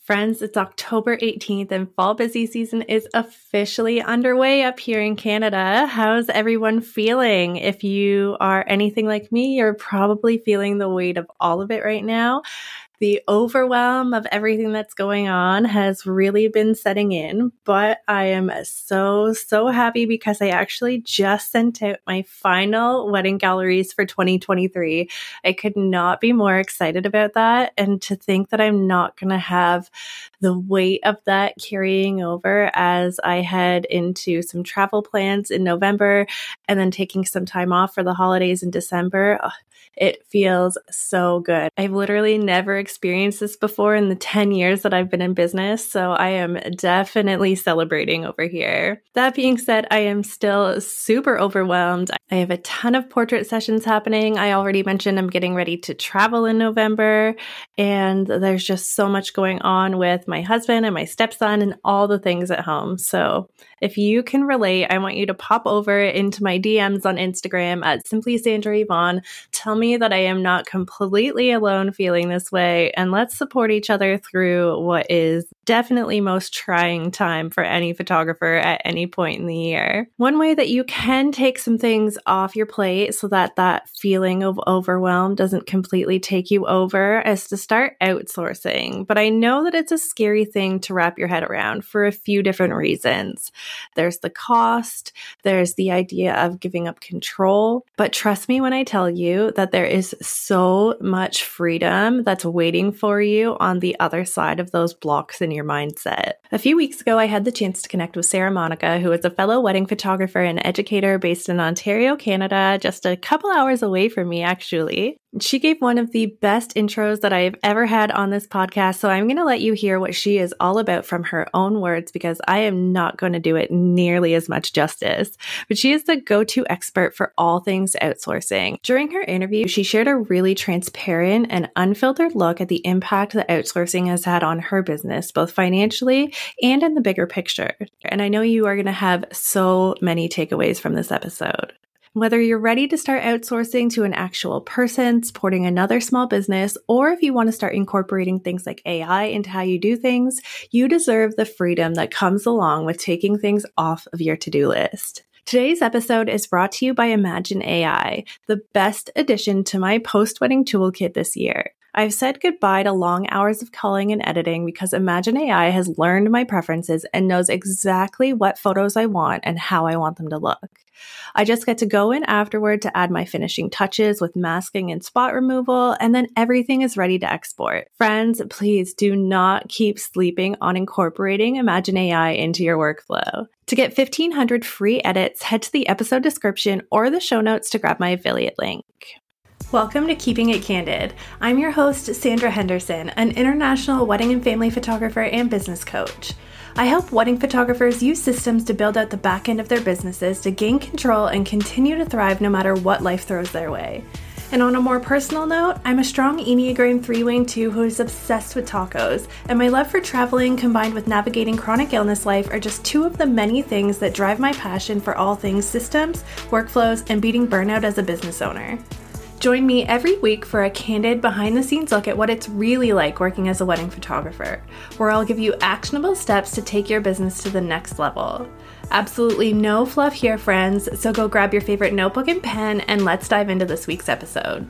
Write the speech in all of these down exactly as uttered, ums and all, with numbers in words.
Friends, it's October eighteenth and fall busy season is officially underway up here in Canada. How's everyone feeling? If you are anything like me, you're probably feeling the weight of all of it right now. The overwhelm of everything that's going on has really been setting in, but I am so, so happy because I actually just sent out my final wedding galleries for twenty twenty-three. I could not be more excited about that. And to think that I'm not going to have the weight of that carrying over as I head into some travel plans in November and then taking some time off for the holidays in December. Oh, it feels so good. I've literally never experienced this before in the ten years that I've been in business, so I am definitely celebrating over here. That being said, I am still super overwhelmed. I have a ton of portrait sessions happening. I already mentioned I'm getting ready to travel in November, and there's just so much going on with my husband and my stepson and all the things at home. So if you can relate, I want you to pop over into my D Ms on Instagram at Simply Sandra Yvonne. Tell me that I am not completely alone feeling this way, and let's support each other through what is definitely most trying time for any photographer at any point in the year. One way that you can take some things off your plate so that that feeling of overwhelm doesn't completely take you over is to start outsourcing. But I know that it's a scary thing to wrap your head around for a few different reasons. There's the cost, there's the idea of giving up control, but trust me when I tell you that there is so much freedom that's waiting for you on the other side of those blocks in your mindset. A few weeks ago, I had the chance to connect with Sarah Monica, who is a fellow wedding photographer and educator based in Ontario, Canada, just a couple hours away from me, actually. She gave one of the best intros that I've ever had on this podcast, so I'm going to let you hear what she is all about from her own words because I am not going to do it nearly as much justice. But she is the go-to expert for all things outsourcing. During her interview, she shared a really transparent and unfiltered look at the impact that outsourcing has had on her business, both financially and in the bigger picture. And I know you are going to have so many takeaways from this episode. Whether you're ready to start outsourcing to an actual person, supporting another small business, or if you want to start incorporating things like A I into how you do things, you deserve the freedom that comes along with taking things off of your to-do list. Today's episode is brought to you by Imagine A I, the best addition to my post-wedding toolkit this year. I've said goodbye to long hours of culling and editing because Imagine A I has learned my preferences and knows exactly what photos I want and how I want them to look. I just get to go in afterward to add my finishing touches with masking and spot removal, and then everything is ready to export. Friends, please do not keep sleeping on incorporating Imagine A I into your workflow. To get fifteen hundred free edits, head to the episode description or the show notes to grab my affiliate link. Welcome to Keeping It Candid. I'm your host, Sandra Henderson, an international wedding and family photographer and business coach. I help wedding photographers use systems to build out the back end of their businesses to gain control and continue to thrive no matter what life throws their way. And on a more personal note, I'm a strong Enneagram three wing two who is obsessed with tacos, and my love for traveling combined with navigating chronic illness life are just two of the many things that drive my passion for all things systems, workflows, and beating burnout as a business owner. Join me every week for a candid behind-the-scenes look at what it's really like working as a wedding photographer, where I'll give you actionable steps to take your business to the next level. Absolutely no fluff here, friends, so go grab your favorite notebook and pen and let's dive into this week's episode.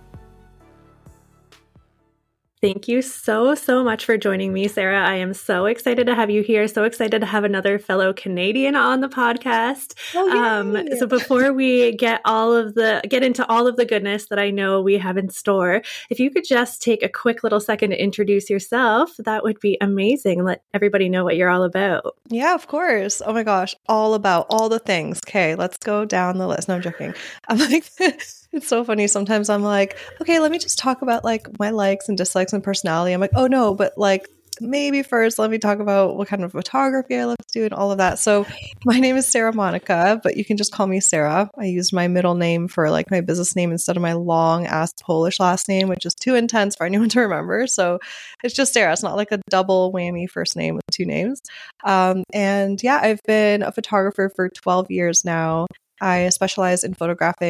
Thank you so, so much for joining me, Sarah. I am so excited to have you here. So excited to have another fellow Canadian on the podcast. Oh, um, so before we get all of the get into all of the goodness that I know we have in store, if you could just take a quick little second to introduce yourself, that would be amazing. Let everybody know what you're all about. Yeah, of course. Oh my gosh, all about all the things. Okay, let's go down the list. No, I'm joking. I'm like. It's so funny. Sometimes I'm like, okay, let me just talk about like my likes and dislikes and personality. I'm like, oh no, but like maybe first let me talk about what kind of photography I love to do and all of that. So my name is Sarah Monica, but you can just call me Sarah. I used my middle name for like my business name instead of my long ass Polish last name, which is too intense for anyone to remember. So it's just Sarah. It's not like a double whammy first name with two names. Um, and yeah, I've been a photographer for twelve years now. I specialize in photographing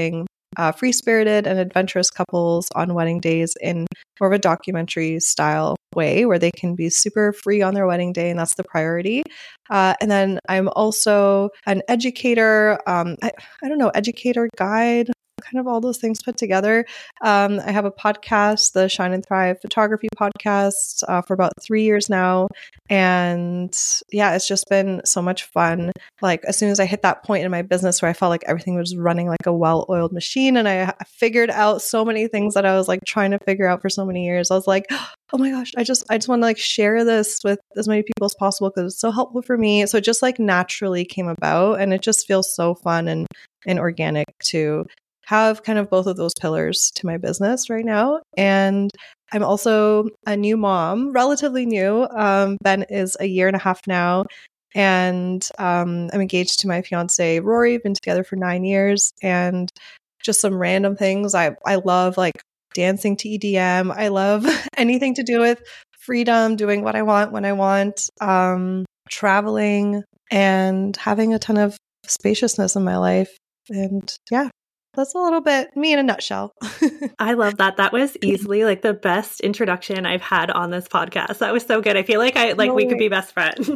uh, free-spirited and adventurous couples on wedding days in more of a documentary style way where they can be super free on their wedding day, and that's the priority. Uh, and then I'm also an educator, um, I, I don't know, educator, guide, kind of all those things put together. Um, I have a podcast, the Shine and Thrive Photography Podcast, uh, for about three years now. And yeah, it's just been so much fun. Like as soon as I hit that point in my business where I felt like everything was running like a well-oiled machine and I figured out so many things that I was like trying to figure out for so many years, I was like, oh my gosh, I just, I just want to like share this with as many people as possible because it's so helpful for me. So it just like naturally came about and it just feels so fun and, and organic to have kind of both of those pillars to my business right now. And I'm also a new mom, relatively new. Um, Ben is a year and a half now. And um, I'm engaged to my fiance, Rory, been together for nine years. And just some random things. I, I love like dancing to E D M. I love anything to do with freedom, doing what I want when I want, um, traveling, and having a ton of spaciousness in my life. And yeah. That's a little bit me in a nutshell. I love that. That was easily like the best introduction I've had on this podcast. That was so good. I feel like I like no we way. could be best friends.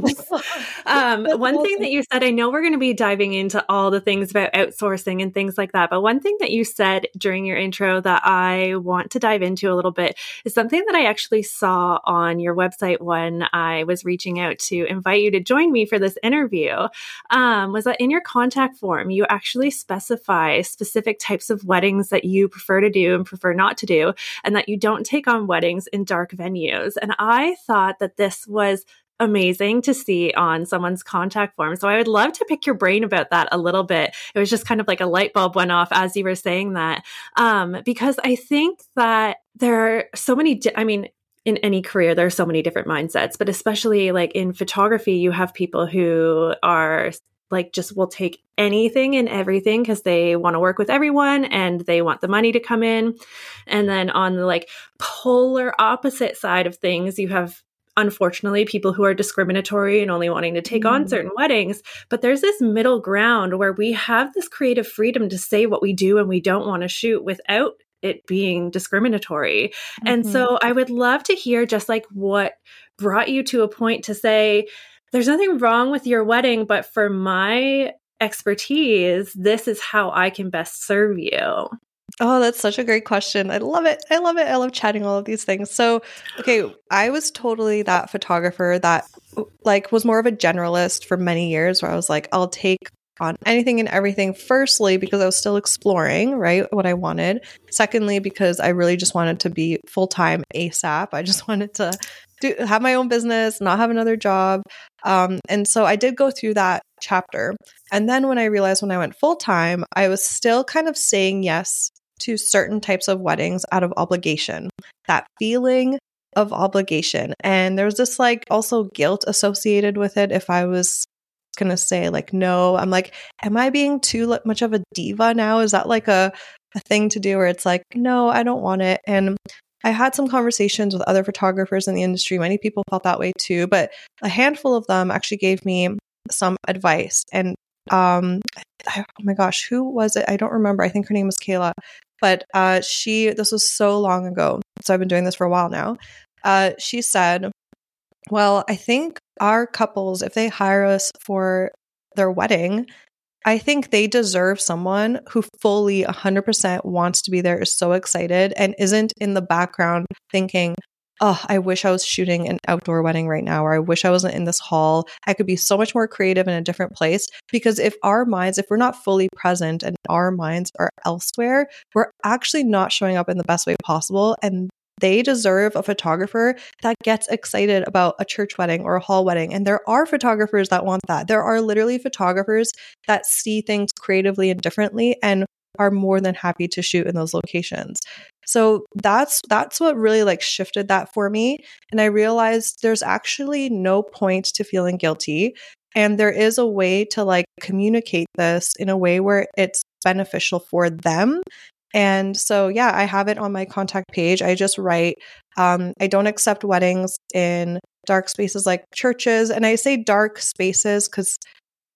um, one awesome. thing that you said, I know we're going to be diving into all the things about outsourcing and things like that, but one thing that you said during your intro that I want to dive into a little bit is something that I actually saw on your website when I was reaching out to invite you to join me for this interview. Um, was that in your contact form, you actually specify specific types of weddings that you prefer to do and prefer not to do, and that you don't take on weddings in dark venues. And I thought that this was amazing to see on someone's contact form. So I would love to pick your brain about that a little bit. It was just kind of like a light bulb went off as you were saying that, um, because I think that there are so many, di- I mean, in any career, there are so many different mindsets, but especially like in photography, you have people who are like just will take anything and everything because they want to work with everyone and they want the money to come in. And then on the like polar opposite side of things, you have unfortunately people who are discriminatory and only wanting to take mm. on certain weddings. But there's this middle ground where we have this creative freedom to say what we do and we don't want to shoot without it being discriminatory. Mm-hmm. And so I would love to hear just like what brought you to a point to say, there's nothing wrong with your wedding, but for my expertise, this is how I can best serve you. Oh, that's such a great question. I love it. I love it. I love chatting all of these things. So, okay, I was totally that photographer that like was more of a generalist for many years where I was like, I'll take on anything and everything. Firstly, because I was still exploring, right, what I wanted. Secondly, because I really just wanted to be full-time ASAP. I just wanted to do have my own business, not have another job. Um, and so I did go through that chapter. And then when I realized when I went full-time, I was still kind of saying yes to certain types of weddings out of obligation, that feeling of obligation. And there was this like also guilt associated with it if I was going to say like, no, I'm like, am I being too much of a diva now? Is that like a, a thing to do where it's like, no, I don't want it. And I had some conversations with other photographers in the industry. Many people felt that way too, but a handful of them actually gave me some advice. And um, I, oh my gosh, who was it? I don't remember. I think her name was Kayla, but uh, she, this was so long ago. So I've been doing this for a while now. Uh, she said, well, I think our couples, if they hire us for their wedding, I think they deserve someone who fully one hundred percent wants to be there, is so excited, and isn't in the background thinking, oh, I wish I was shooting an outdoor wedding right now, or I wish I wasn't in this hall. I could be so much more creative in a different place. Because if our minds, if we're not fully present and our minds are elsewhere, we're actually not showing up in the best way possible. And they deserve a photographer that gets excited about a church wedding or a hall wedding. And there are photographers that want that. There are literally photographers that see things creatively and differently and are more than happy to shoot in those locations. So that's that's what really like shifted that for me. And I realized there's actually no point to feeling guilty. And there is a way to like communicate this in a way where it's beneficial for them. And so, yeah, I have it on my contact page. I just write, um, I don't accept weddings in dark spaces like churches. And I say dark spaces because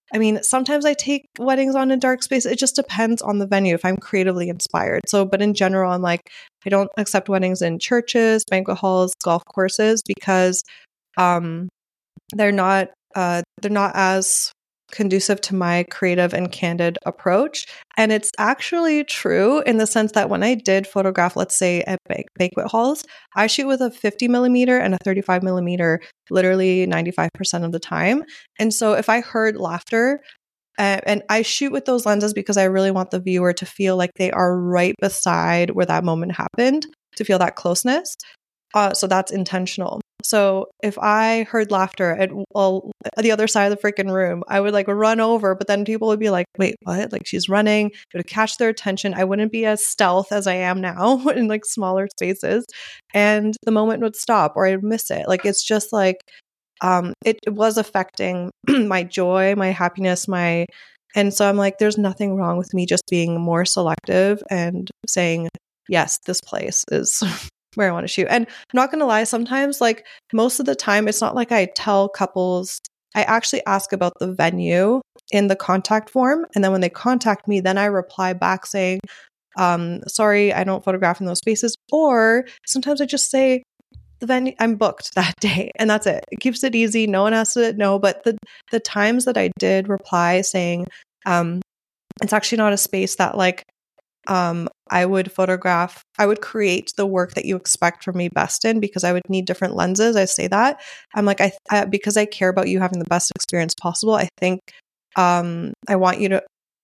I mean, sometimes I take weddings on a dark space. It just depends on the venue if I'm creatively inspired. So, but in general, I'm like, I don't accept weddings in churches, banquet halls, golf courses, because um, they're not uh, they're not as conducive to my creative and candid approach. And it's actually true in the sense that when I did photograph, let's say at bank- banquet halls, I shoot with a fifty millimeter and a thirty-five millimeter literally ninety-five percent of the time. And so if I heard laughter, uh, and I shoot with those lenses because I really want the viewer to feel like they are right beside where that moment happened, to feel that closeness. Uh, so that's intentional. So if I heard laughter at well, the other side of the freaking room, I would like run over, but then people would be like, wait, what? Like she's running. It would catch their attention. I wouldn't be as stealth as I am now in like smaller spaces. And the moment would stop or I'd miss it. Like it's just like, um, it, it was affecting my joy, my happiness, my, and so I'm like, there's nothing wrong with me just being more selective and saying, yes, this place is where I want to shoot. And I'm not going to lie, sometimes, like most of the time, it's not like I tell couples, I actually ask about the venue in the contact form. And then when they contact me, then I reply back saying, um, sorry, I don't photograph in those spaces. Or sometimes I just say, the venue, I'm booked that day. And that's it. It keeps it easy. No one has to know. But the, the times that I did reply saying, um, it's actually not a space that like, Um, I would photograph, I would create the work that you expect from me best in because I would need different lenses. I say that. I'm like, I, I because I care about you having the best experience possible, I think um, I want you to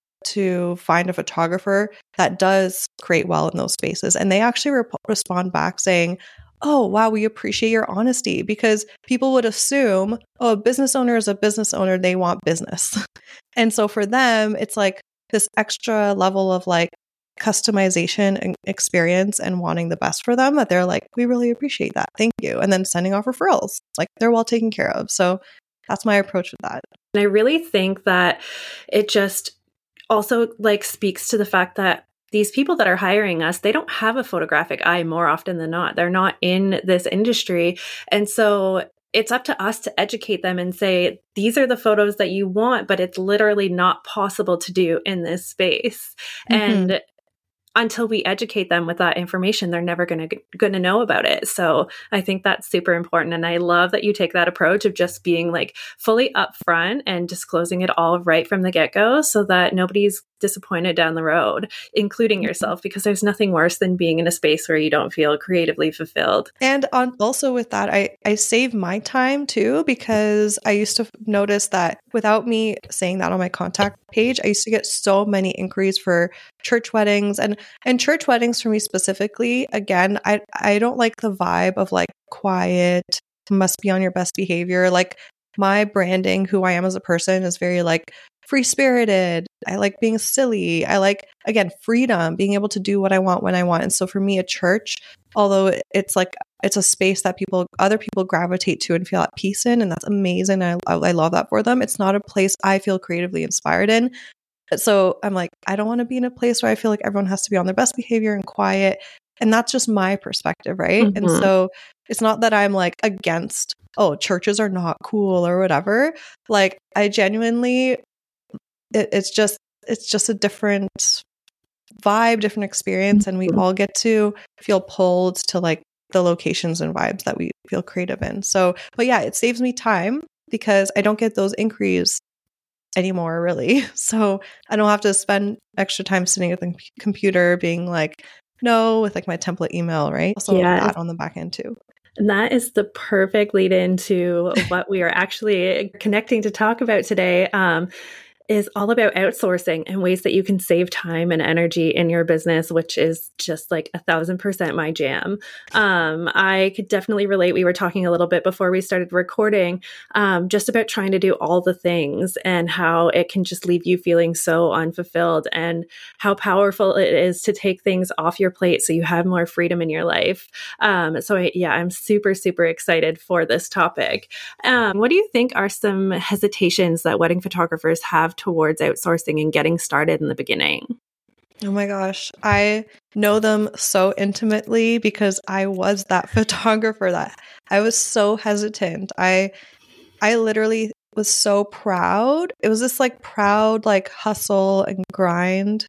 to find a photographer that does create well in those spaces. And they actually rep- respond back saying, oh, wow, we appreciate your honesty, because people would assume, oh, a business owner is a business owner. They want business. And so for them, it's like this extra level of like, customization and experience and wanting the best for them that they're like, we really appreciate that. Thank you. And then sending off referrals. Like they're well taken care of. So that's my approach with that. And I really think that it just also like speaks to the fact that these people that are hiring us, they don't have a photographic eye more often than not. They're not in this industry. And so it's up to us to educate them and say, these are the photos that you want, but it's literally not possible to do in this space. Mm-hmm. And until we educate them with that information, they're never going to going to know about it. So I think that's super important. And I love that you take that approach of just being like fully upfront and disclosing it all right from the get-go so that nobody's disappointed down the road, including yourself, because there's nothing worse than being in a space where you don't feel creatively fulfilled. And on, also with that, I, I save my time too, because I used to notice that without me saying that on my contact page, I used to get so many inquiries for church weddings and, and church weddings for me specifically. Again, I, I don't like the vibe of like quiet, must be on your best behavior. Like my branding, who I am as a person, is very like free spirited. I like being silly. I like, again, freedom, being able to do what I want when I want. And so for me, a church, although it's like, it's a space that people, other people gravitate to and feel at peace in. And that's amazing. I, I love that for them. It's not a place I feel creatively inspired in. So I'm like, I don't want to be in a place where I feel like everyone has to be on their best behavior and quiet. And that's just my perspective, right? Mm-hmm. And so it's not that I'm like against, oh, churches are not cool or whatever. Like I genuinely, it, it's just, it's just a different vibe, different experience. And we all get to feel pulled to like the locations and vibes that we feel creative in. So, but yeah, it saves me time because I don't get those inquiries anymore, really. So I don't have to spend extra time sitting at the computer being like, no, with like my template email, right? So yes. That on the back end too. And that is the perfect lead into what we are actually connecting to talk about today. Um, is all about outsourcing and ways that you can save time and energy in your business, which is just like a thousand percent my jam. Um, I could definitely relate. We were talking a little bit before we started recording, um, just about trying to do all the things and how it can just leave you feeling so unfulfilled and how powerful it is to take things off your plate so you have more freedom in your life. Um, so I, yeah, I'm super, super excited for this topic. Um, what do you think are some hesitations that wedding photographers have towards outsourcing and getting started in the beginning? Oh my gosh, I know them so intimately because I was that photographer that I was so hesitant. I I literally was so proud. It was this like proud, like hustle and grind,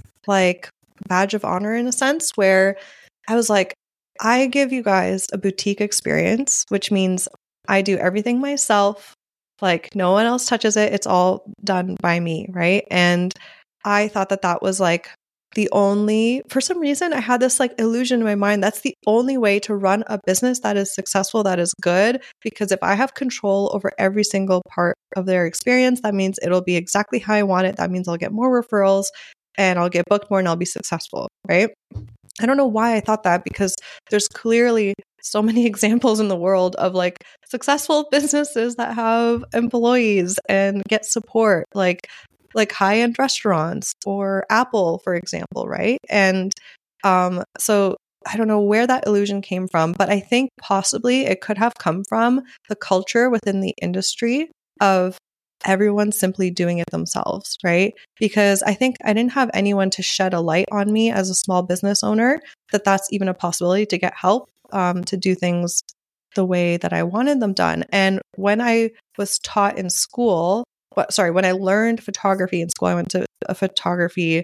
like badge of honor in a sense, where I was like, I give you guys a boutique experience, which means I do everything myself. Like no one else touches it. It's all done by me. Right. And I thought that that was like the only, for some reason, I had this like illusion in my mind. That's the only way to run a business that is successful, that is good. Because if I have control over every single part of their experience, that means it'll be exactly how I want it. That means I'll get more referrals and I'll get booked more and I'll be successful. Right. I don't know why I thought that, because there's clearly so many examples in the world of like successful businesses that have employees and get support, like like high-end restaurants or Apple, for example, right? And um, so I don't know where that illusion came from, but I think possibly it could have come from the culture within the industry of everyone simply doing it themselves, right? Because I think I didn't have anyone to shed a light on me as a small business owner that that's even a possibility to get help um, to do things the way that I wanted them done. And when I was taught in school, what, sorry, when I learned photography in school, I went to a photography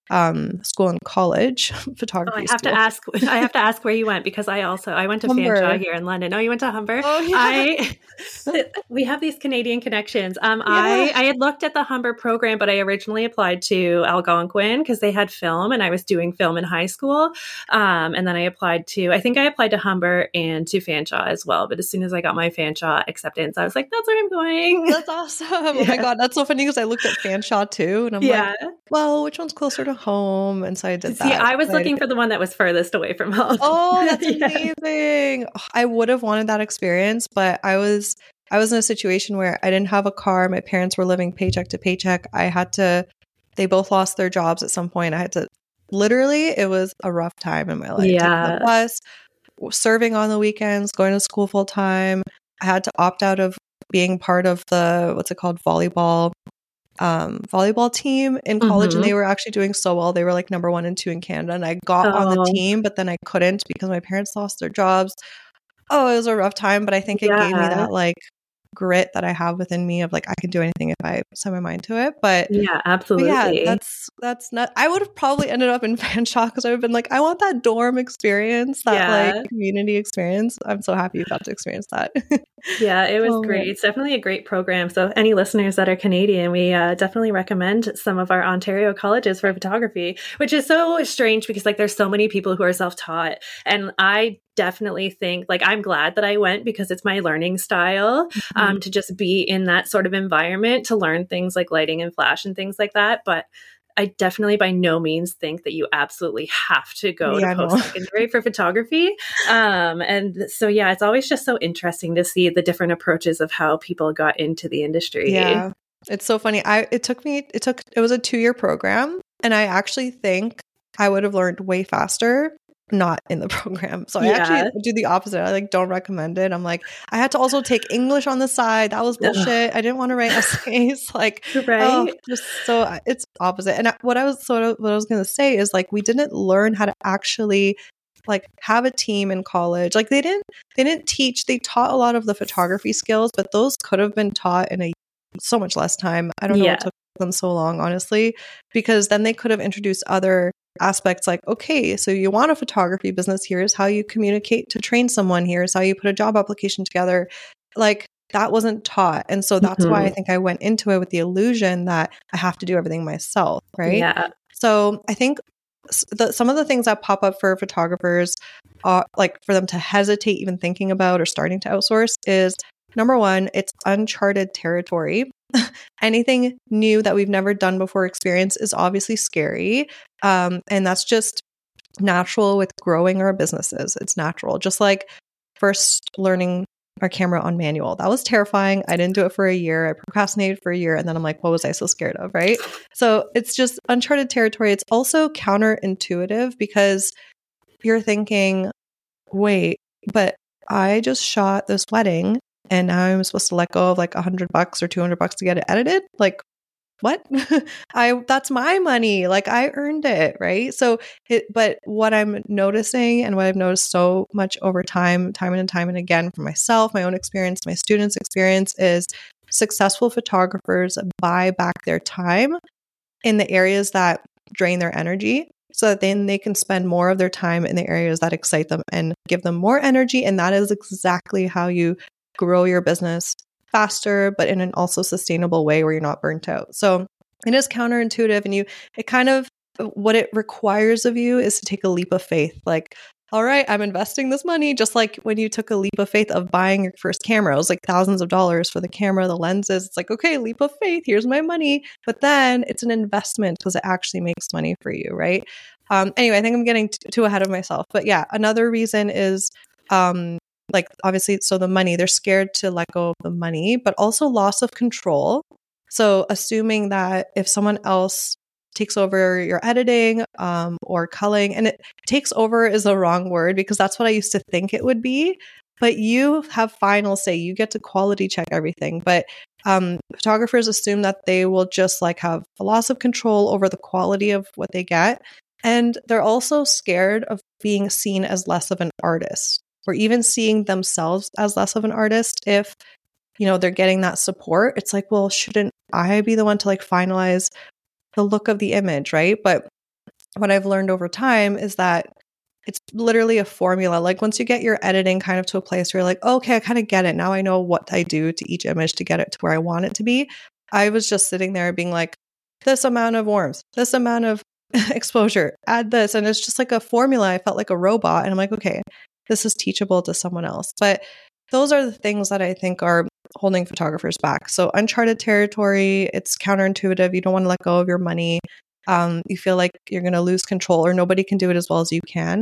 um, school and college, photography oh, I have school. to ask, I have to ask where you went, because I also, I went to Humber. Fanshawe here in London. Oh, you went to Humber? Oh, yeah. I, we have these Canadian connections. Um, Yeah. I, I had looked at the Humber program, but I originally applied to Algonquin because they had film and I was doing film in high school. Um, and then I applied to, I think I applied to Humber and to Fanshawe as well. But as soon as I got my Fanshawe acceptance, I was like, that's where I'm going. That's awesome. Yeah. Oh my God. That's so funny because I looked at Fanshawe too. And I'm yeah. like, well, which one's closer to home? And so I did See, that. I was But looking for the one that was furthest away from home. Oh, that's Yeah. amazing. I would have wanted that experience, but I was I was in a situation where I didn't have a car. My parents were living paycheck to paycheck. I had to, they both lost their jobs at some point. I had to, literally, it was a rough time in my life. Yeah. Taking the bus, serving on the weekends, going to school full time. I had to opt out of being part of the, what's it called, volleyball um volleyball team in college. Mm-hmm. And they were actually doing so well. They were like number one and two in Canada. And I got Oh. on the team, but then I couldn't because my parents lost their jobs. Oh, it was a rough time, but I think it Yeah. gave me that like grit that I have within me of like, I can do anything if I set my mind to it. But Yeah, but absolutely. yeah, that's that's not, I would have probably ended up in Fanshawe because I would have been like, I want that dorm experience, that Yeah. like community experience. I'm so happy you got to experience that. Yeah, it was Oh, great. man. It's definitely a great program. So any listeners that are Canadian, we uh, definitely recommend some of our Ontario colleges for photography, which is so strange because like there's so many people who are self-taught. And I definitely think like I'm glad that I went because it's my learning style Mhm. um, to just be in that sort of environment to learn things like lighting and flash and things like that. But I definitely by no means think that you absolutely have to go Yeah, to no. post-secondary for photography. Um, and so, yeah, it's always just so interesting to see the different approaches of how people got into the industry. Yeah. It's so funny. I it took me it took it was a two-year program, and I actually think I would have learned way faster not in the program. So I Yeah. actually do the opposite. I like don't recommend it. I'm like, I had to also take English on the side. That was bullshit. I didn't want to write essays. Like, Right? oh, just so I- it's opposite. And I- what I was sort of what I was going to say is like we didn't learn how to actually like have a team in college. Like they didn't they didn't teach. They taught a lot of the photography skills, but those could have been taught in a so much less time. I don't know Yeah. what took them so long, honestly, because then they could have introduced other aspects like, okay, so you want a photography business, here's how you communicate to train someone, here's how you put a job application together. Like that wasn't taught. And so that's why I Mhm. think I went into it with the illusion that I have to do everything myself, right? Yeah. So I think s- the, some of the things that pop up for photographers, uh, like for them to hesitate even thinking about or starting to outsource is number one, it's uncharted territory. Anything new that we've never done before experience is obviously scary. Um, and that's just natural with growing our businesses. It's natural. Just like first learning our camera on manual. That was terrifying. I didn't do it for a year. I procrastinated for a year. And then I'm like, what was I so scared of? Right. So it's just uncharted territory. It's also counterintuitive because you're thinking, wait, but I just shot this wedding and now I'm supposed to let go of like a hundred bucks or two hundred bucks to get it edited. Like, what? I that's my money. Like I earned it, right? So, it, but what I'm noticing and what I've noticed so much over time, time and time and again for myself, my own experience, my students' experience is successful photographers buy back their time in the areas that drain their energy, so that then they can spend more of their time in the areas that excite them and give them more energy. And that is exactly how you grow your business faster, but in an also sustainable way where you're not burnt out. So it is counterintuitive, and you, it kind of, what it requires of you is to take a leap of faith. Like, all right, I'm investing this money. Just like when you took a leap of faith of buying your first camera, it was like thousands of dollars for the camera, the lenses. It's like, okay, leap of faith, here's my money. But then it's an investment because it actually makes money for you, right? Um, anyway, I think I'm getting t- too ahead of myself. But yeah, another reason is um, like, obviously, so the money, they're scared to let go of the money, but also loss of control. So assuming that if someone else takes over your editing um, or culling, and it takes over is the wrong word because that's what I used to think it would be, but you have final say. You get to quality check everything. But um, photographers assume that they will just like have a loss of control over the quality of what they get. And they're also scared of being seen as less of an artist, or even seeing themselves as less of an artist if, you know, they're getting that support. It's like, well, shouldn't I be the one to like finalize the look of the image, right? But what I've learned over time is that it's literally a formula. Like once you get your editing kind of to a place where you're like, oh, okay, I kind of get it. Now I know what I do to each image to get it to where I want it to be. I was just sitting there being like, this amount of warmth, this amount of exposure, add this. And it's just like a formula. I felt like a robot. And I'm like, okay, this is teachable to someone else. But those are the things that I think are holding photographers back. So uncharted territory, it's counterintuitive. You don't want to let go of your money. Um, you feel like you're going to lose control, or nobody can do it as well as you can,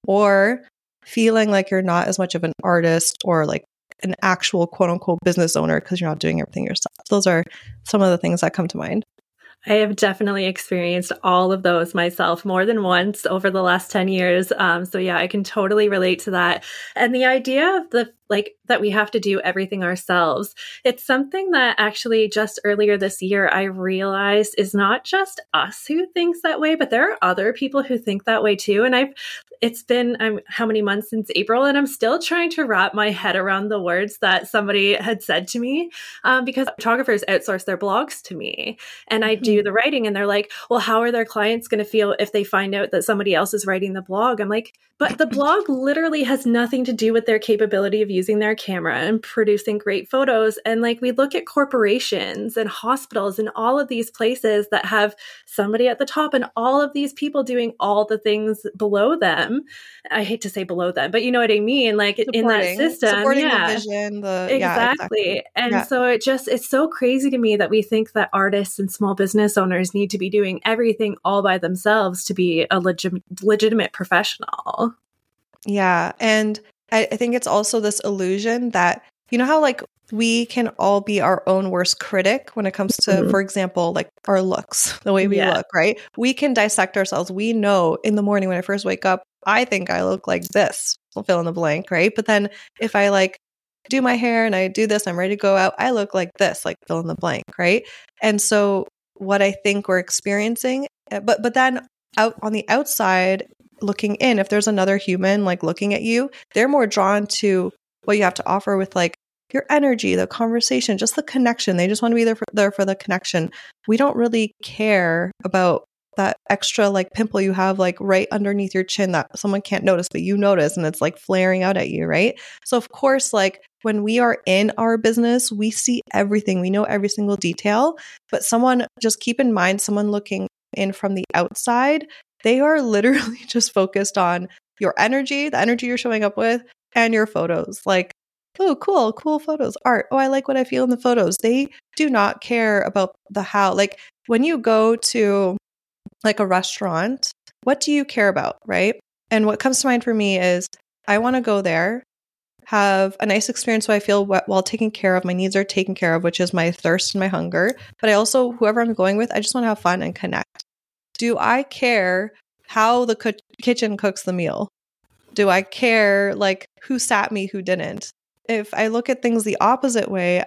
or feeling like you're not as much of an artist or like an actual quote unquote business owner because you're not doing everything yourself. Those are some of the things that come to mind. I have definitely experienced all of those myself more than once over the last ten years. Um, so yeah, I can totally relate to that. And the idea of the like that we have to do everything ourselves. It's something that actually just earlier this year, I realized is not just us who thinks that way, but there are other people who think that way too. And I've, it's been um, how many months since April, and I'm still trying to wrap my head around the words that somebody had said to me um, because photographers outsource their blogs to me and I do the writing, and they're like, well, how are their clients going to feel if they find out that somebody else is writing the blog? I'm like, but the blog literally has nothing to do with their capability of using their camera and producing great photos. And like, we look at corporations and hospitals and all of these places that have somebody at the top and all of these people doing all the things below them. I hate to say below them, but you know what I mean? Like supporting, in that system. Supporting yeah, the vision. The, exactly. Yeah, exactly. And yeah. so it just, it's so crazy to me that we think that artists and small business owners need to be doing everything all by themselves to be a legit, legitimate professional. Yeah. And I, I think it's also this illusion that, you know how like we can all be our own worst critic when it comes to, mm-hmm. for example, like our looks, the way we yeah. look, right? We can dissect ourselves. We know in the morning when I first wake up, I think I look like this. I'll fill in the blank, right? But then if I like do my hair and I do this, I'm ready to go out, I look like this, like fill in the blank, right? And so what I think we're experiencing, but but then out on the outside, looking in, if there's another human like looking at you, they're more drawn to what you have to offer with like your energy, the conversation, just the connection. They just want to be there for, there for the connection. We don't really care about that extra like pimple you have like right underneath your chin that someone can't notice, but you notice, and it's like flaring out at you, right? So of course, like when we are in our business, we see everything. We know every single detail, but someone, just keep in mind, someone looking in from the outside, they are literally just focused on your energy, the energy you're showing up with, and your photos. Like, oh, cool, cool photos, art. Oh, I like what I feel in the photos. They do not care about the how. Like when you go to like a restaurant, what do you care about, right? And what comes to mind for me is I want to go there, have a nice experience so I feel w- well taken care of. My needs are taken care of, which is my thirst and my hunger. But I also, whoever I'm going with, I just want to have fun and connect. Do I care how the co- kitchen cooks the meal? Do I care like who sat me, who didn't? If I look at things the opposite way,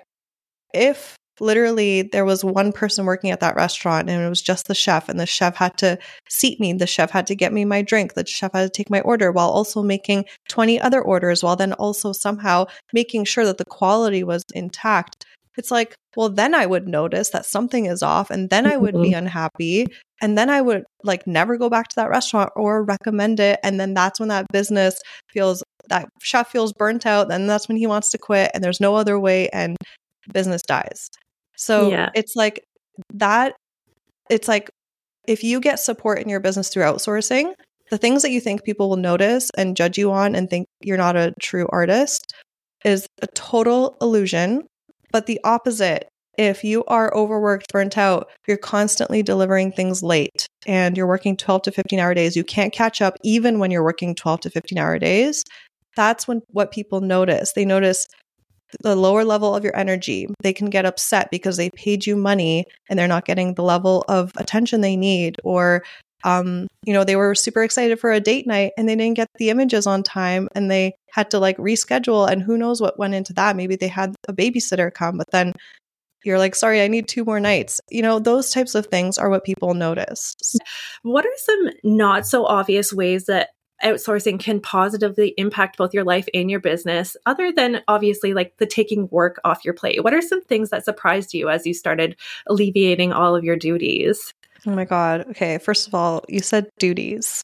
if literally there was one person working at that restaurant and it was just the chef, and the chef had to seat me, the chef had to get me my drink, the chef had to take my order while also making twenty other orders, while then also somehow making sure that the quality was intact, it's like, well, then I would notice that something is off and then I would be unhappy. And then I would like never go back to that restaurant or recommend it. And then that's when that business feels, that chef feels burnt out. Then that's when he wants to quit and there's no other way and business dies. So Yeah. it's like that, it's like if you get support in your business through outsourcing, the things that you think people will notice and judge you on and think you're not a true artist is a total illusion. But the opposite, if you are overworked, burnt out, you're constantly delivering things late and you're working twelve to fifteen hour days, you can't catch up even when you're working twelve to fifteen hour days. That's when what people notice. They notice the lower level of your energy. They can get upset because they paid you money and they're not getting the level of attention they need. Or, um, you know, they were super excited for a date night and they didn't get the images on time and they had to like reschedule. And who knows what went into that? Maybe they had a babysitter come, but then you're like, sorry, I need two more nights. You know, those types of things are what people notice. What are some not so obvious ways that outsourcing can positively impact both your life and your business, other than obviously like the taking work off your plate? What are some things that surprised you as you started alleviating all of your duties? Oh my God. Okay. First of all, you said duties.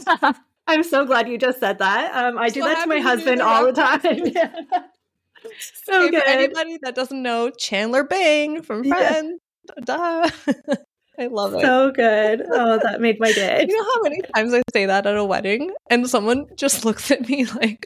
I'm so glad you just said that. Um, I do So that to my happy to do husband that. all the time. So Okay, good. for anybody that doesn't know, Chandler Bing from Yeah. Friends. Duh. I love it. So good. Oh, that made my day. You know how many times I say that at a wedding and someone just looks at me like,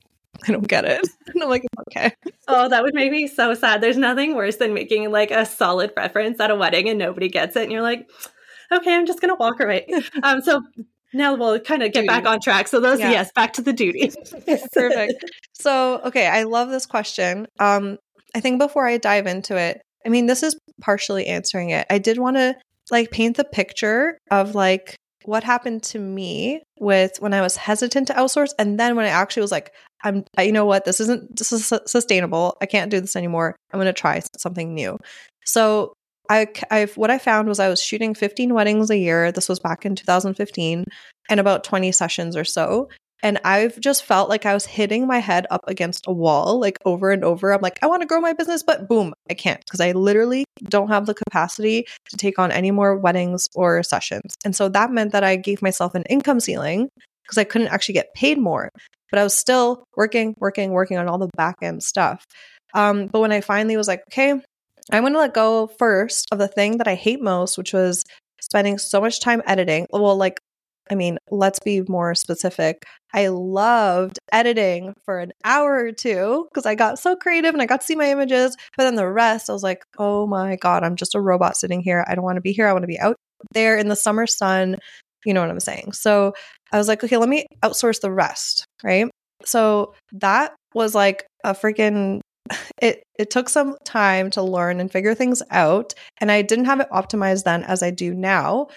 I don't get it. And I'm like, okay. Oh, that would make me so sad. There's nothing worse than making like a solid reference at a wedding and nobody gets it. And you're like, okay, I'm just going to walk away. Um, so now we'll kind of get Duties. back on track. So those, Yeah. yes, back to the duties. Perfect. So, okay, I love this question. Um, I think before I dive into it, I mean, this is partially answering it. I did want to like paint the picture of like what happened to me with when I was hesitant to outsource. And then when I actually was like, I'm, you know what, this isn't, this is sustainable. I can't do this anymore. I'm going to try something new. So I, I've, what I found was I was shooting fifteen weddings a year. This was back in two thousand fifteen and about twenty sessions or so. And I've just felt like I was hitting my head up against a wall, like over and over. I'm like, I want to grow my business, but boom, I can't because I literally don't have the capacity to take on any more weddings or sessions. And so that meant that I gave myself an income ceiling because I couldn't actually get paid more, but I was still working, working, working on all the back end stuff. Um, but when I finally was like, okay, I'm going to let go first of the thing that I hate most, which was spending so much time editing. Well, like, I mean, let's be more specific. I loved editing for an hour or two because I got so creative and I got to see my images. But then the rest, I was like, oh my God, I'm just a robot sitting here. I don't want to be here. I want to be out there in the summer sun. You know what I'm saying? So I was like, okay, let me outsource the rest. Right. So that was like a freaking It it took some time to learn and figure things out, and I didn't have it optimized then as I do now.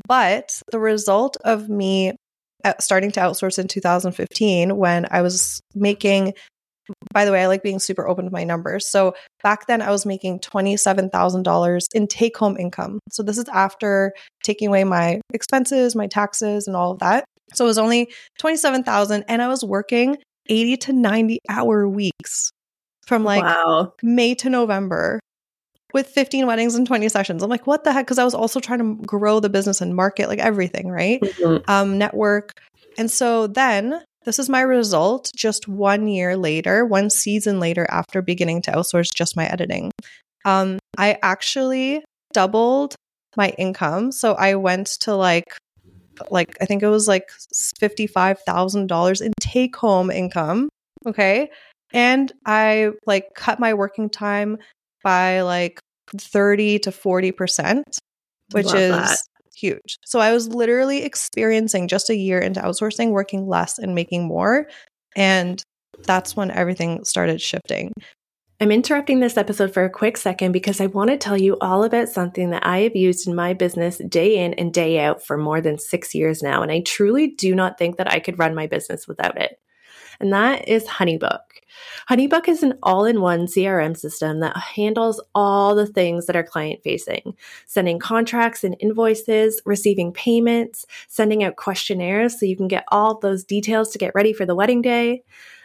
But the result of me starting to outsource in two thousand fifteen, when I was making, by the way, I like being super open with my numbers. So back then I was making twenty-seven thousand dollars in take-home income. So this is after taking away my expenses, my taxes, and all of that. So it was only twenty-seven thousand dollars, and I was working eighty to ninety hour weeks. From like Wow. May to November with fifteen weddings and twenty sessions. I'm like, what the heck? Because I was also trying to grow the business and market, like everything, right? Mm-hmm. Um, network. And so then this is my result just one year later, one season later after beginning to outsource just my editing. Um, I actually doubled my income. So I went to like, like I think it was like fifty-five thousand dollars in take home income. Okay. And I like cut my working time by like thirty to forty percent, which Love is that. huge. So I was literally experiencing just a year into outsourcing, working less and making more. And that's when everything started shifting. I'm interrupting this episode for a quick second because I want to tell you all about something that I have used in my business day in and day out for more than six years now. And I truly do not think that I could run my business without it. And that is HoneyBook. HoneyBook is an all-in-one C R M system that handles all the things that are client-facing, sending contracts and invoices, receiving payments, sending out questionnaires so you can get all those details to get ready for the wedding day.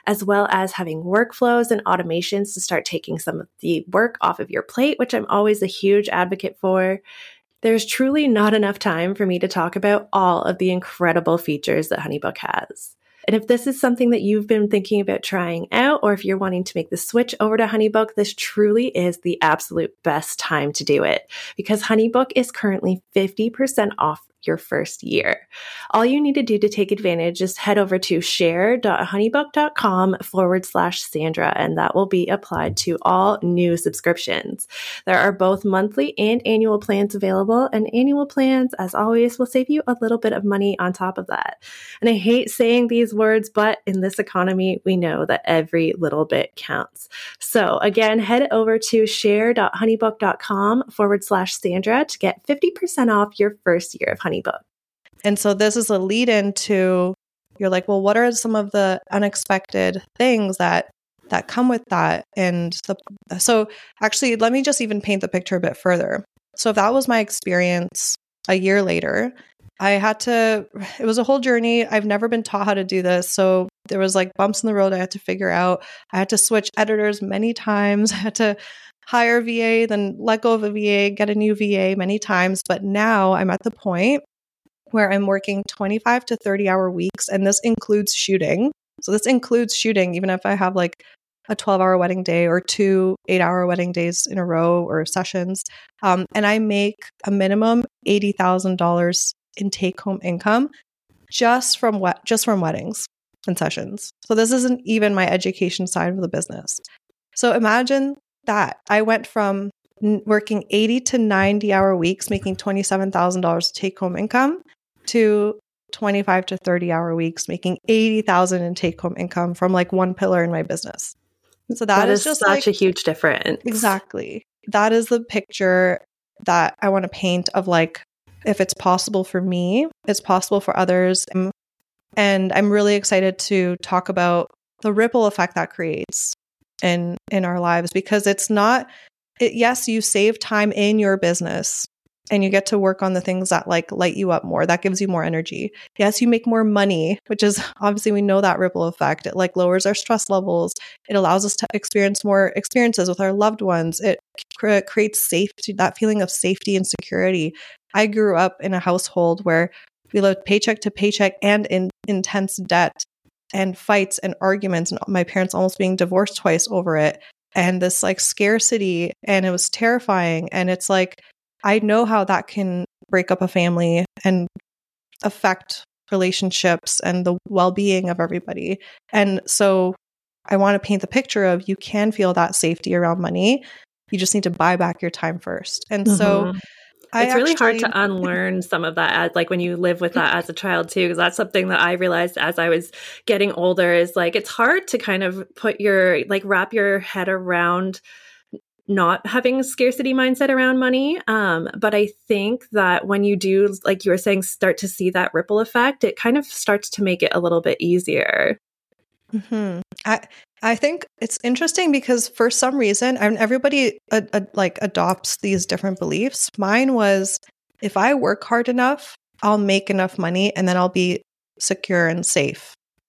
as well as having workflows and automations to start taking some of the work off of your plate, which I'm always a huge advocate for. There's truly not enough time for me to talk about all of the incredible features that HoneyBook has. And if this is something that you've been thinking about trying out, or if you're wanting to make the switch over to HoneyBook, this truly is the absolute best time to do it, because HoneyBook is currently fifty percent off your first year. All you need to do to take advantage is head over to share.honeybook.com forward slash Sandra, and that will be applied to all new subscriptions. There are both monthly and annual plans available, and annual plans, as always, will save you a little bit of money on top of that. And I hate saying these words, but in this economy, we know that every little bit counts. So again, head over to share.honeybook.com forward slash Sandra to get fifty percent off your first year of HoneyBook. And so this is a lead into, you're like, well, what are some of the unexpected things that that come with that? And the, so actually, let me just even paint the picture a bit further. So if that was my experience a year later, I had to, it was a whole journey. I've never been taught how to do this. So there was like bumps in the road I had to figure out. I had to switch editors many times. I had to hire a V A, then let go of a V A, get a new V A many times. But now I'm at the point where I'm working twenty-five to thirty hour weeks. And this includes shooting. So this includes shooting, even if I have like a twelve hour wedding day or two eight hour wedding days in a row or sessions. Um, and I make a minimum eighty thousand dollars in take home income just from what, just from weddings and sessions. So this isn't even my education side of the business. So imagine that I went from n- working eighty to ninety hour weeks, making twenty-seven thousand dollars take home income, to twenty-five to thirty hour weeks, making eighty thousand in take home income from like one pillar in my business. So that, that is, is just such like, a huge difference. Exactly. That is the picture that I want to paint of like, if it's possible for me, it's possible for others. And I'm really excited to talk about the ripple effect that creates in in our lives, because it's not it, yes, you save time in your business and you get to work on the things that like light you up more, that gives you more energy. Yes, you make more money, which is obviously, we know that ripple effect. It like lowers our stress levels. It allows us to experience more experiences with our loved ones. It cre- creates safety, that feeling of safety and security. I grew up in a household where we lived paycheck to paycheck and in intense debt and fights and arguments, and my parents almost being divorced twice over it, and this like scarcity, and it was terrifying. And it's like, I know how that can break up a family and affect relationships and the well-being of everybody. And so I want to paint the picture of, you can feel that safety around money. You just need to buy back your time first. And Mm-hmm. so I it's really actually, hard to unlearn some of that, as like when you live with that as a child too, because that's something that I realized as I was getting older, is like, it's hard to kind of put your, like wrap your head around not having a scarcity mindset around money. Um, but I think that when you do, like you were saying, start to see that ripple effect, it kind of starts to make it a little bit easier. Mm-hmm. I I think it's interesting because for some reason, and everybody uh, uh, like adopts these different beliefs. Mine was, if I work hard enough, I'll make enough money, and then I'll be secure and safe.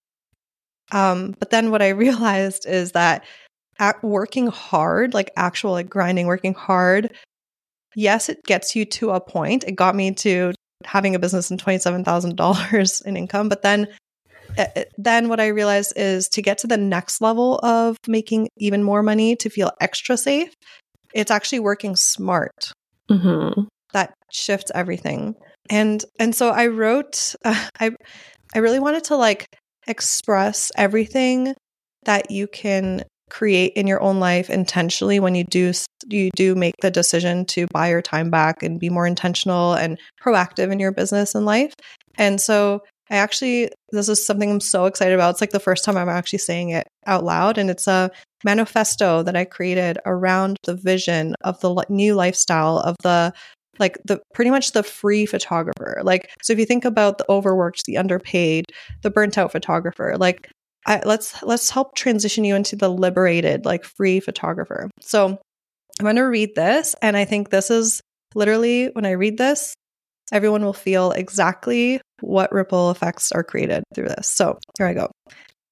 Um, but then what I realized is that at working hard, like actual like grinding, working hard, yes, it gets you to a point. It got me to having a business and twenty-seven thousand dollars in income, but then. Then what I realized is, to get to the next level of making even more money, to feel extra safe, it's actually working smart. Mm-hmm. That shifts everything. And and so I wrote, uh, I I really wanted to like express everything that you can create in your own life intentionally when you do you do make the decision to buy your time back and be more intentional and proactive in your business and life. And so I actually, this is something I'm so excited about. It's like the first time I'm actually saying it out loud. And it's a manifesto that I created around the vision of the new lifestyle of the, like the pretty much the free photographer. Like, so if you think about the overworked, the underpaid, the burnt out photographer, like I, let's, let's help transition you into the liberated, like free photographer. So I'm going to read this. And I think this is literally, when I read this, everyone will feel exactly what ripple effects are created through this. So here I go.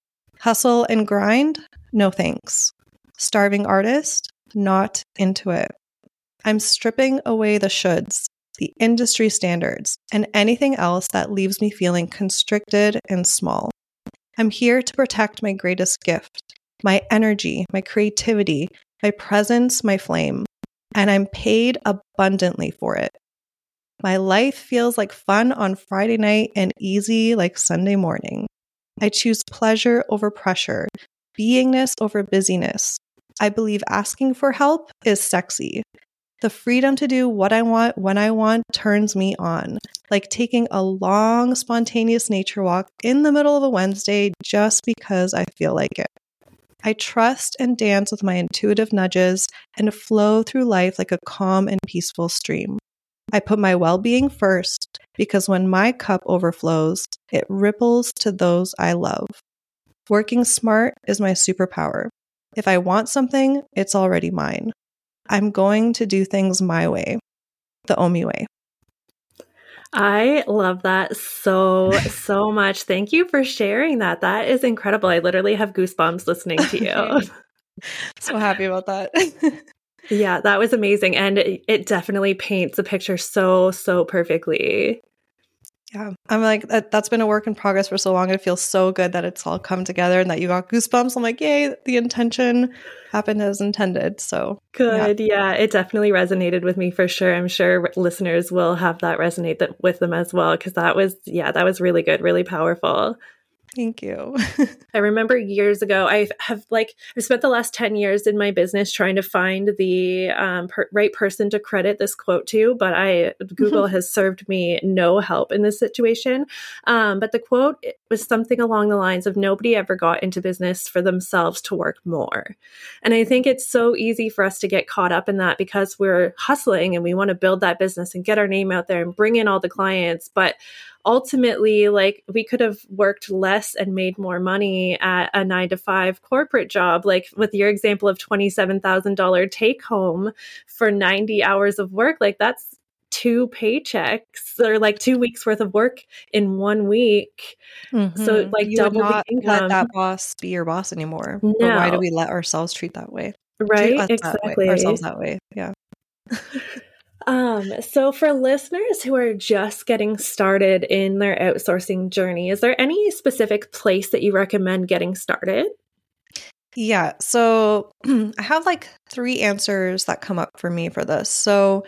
Hustle and grind? No thanks. Starving artist? Not into it. I'm stripping away the shoulds, the industry standards, and anything else that leaves me feeling constricted and small. I'm here to protect my greatest gift, my energy, my creativity, my presence, my flame, and I'm paid abundantly for it. My life feels like fun on Friday night and easy like Sunday morning. I choose pleasure over pressure, beingness over busyness. I believe asking for help is sexy. The freedom to do what I want when I want turns me on, like taking a long, spontaneous nature walk in the middle of a Wednesday just because I feel like it. I trust and dance with my intuitive nudges and flow through life like a calm and peaceful stream. I put my well-being first because when my cup overflows, it ripples to those I love. Working smart is my superpower. If I want something, it's already mine. I'm going to do things my way, the Omi way. I love that so, so much. Thank you for sharing that. That is incredible. I literally have goosebumps listening to you. So happy about that. Yeah, that was amazing. And it, it definitely paints a picture so, so perfectly. Yeah, I'm like, that, that's been a work in progress for so long. It feels so good that it's all come together and that you got goosebumps. I'm like, yay, the intention happened as intended. So good. Yeah. yeah, it definitely resonated with me for sure. I'm sure listeners will have that resonate that, with them as well. Cause that was, yeah, that was really good, really powerful. Thank you. I remember years ago, I have like, I've spent the last ten years in my business trying to find the um, per- right person to credit this quote to, but I, Google has served me no help in this situation. Um, but the quote was something along the lines of nobody ever got into business for themselves to work more. And I think it's so easy for us to get caught up in that because we're hustling and we want to build that business and get our name out there and bring in all the clients. But ultimately, like we could have worked less and made more money at a nine to five corporate job, like with your example of twenty-seven thousand dollars take home for ninety hours of work. Like that's two paychecks or like two weeks worth of work in one week. Mm-hmm. So like you double would not the income. Let that boss be your boss anymore. No. But why do we let ourselves treat that way? Right. Treat us exactly. That way, ourselves that way. Yeah. Um, so for listeners who are just getting started in their outsourcing journey, is there any specific place that you recommend getting started? Yeah. So I have like three answers that come up for me for this. So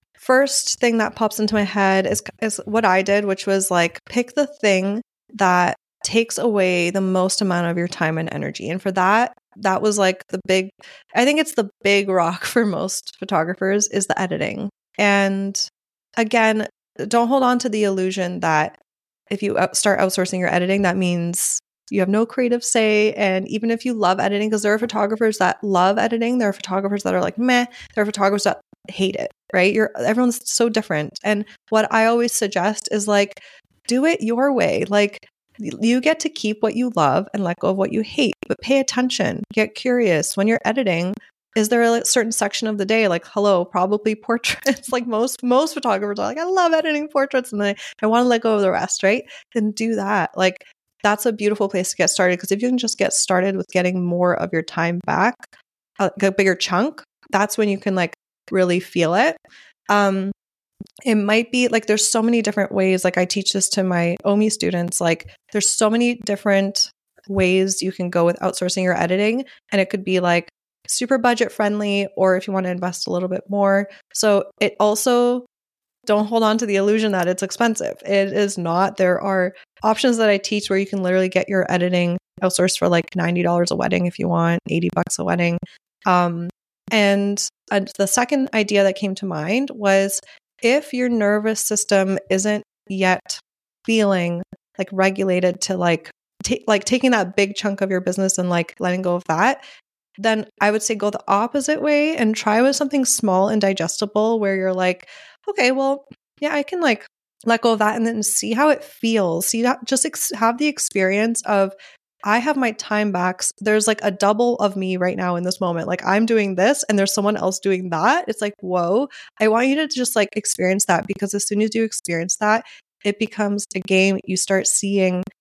first thing that pops into my head is, is what I did, which was like pick the thing that takes away the most amount of your time and energy. And for that, that was like the big, I think it's the big rock for most photographers is the editing. And again, don't hold on to the illusion that if you start outsourcing your editing, that means you have no creative say. And even if you love editing, because there are photographers that love editing, there are photographers that are like, meh, there are photographers that hate it, right? You're everyone's so different. And what I always suggest is like, do it your way. Like you get to keep what you love and let go of what you hate, but pay attention, get curious when you're editing. Is there a certain section of the day, like, hello, probably portraits, like most most photographers are like, I love editing portraits and I, I want to let go of the rest, right? Then do that. Like, that's a beautiful place to get started because if you can just get started with getting more of your time back, a, a bigger chunk, that's when you can like really feel it. Um, it might be like there's so many different ways. Like I teach this to my Omi students, like there's so many different ways you can go with outsourcing your editing. And it could be like super budget friendly, or if you want to invest a little bit more. So it also, don't hold on to the illusion that it's expensive. It is not. There are options that I teach where you can literally get your editing outsourced for like ninety dollars a wedding if you want, eighty bucks a wedding. Um, and uh, the second idea that came to mind was if your nervous system isn't yet feeling like regulated to like, ta- like taking that big chunk of your business and like letting go of that, then I would say go the opposite way and try with something small and digestible where you're like, okay, well, yeah, I can like let go of that and then see how it feels. See that, just ex- have the experience of, I have my time back. There's like a double of me right now in this moment. Like I'm doing this and there's someone else doing that. It's like, whoa, I want you to just like experience that, because as soon as you experience that, it becomes a game. You start seeing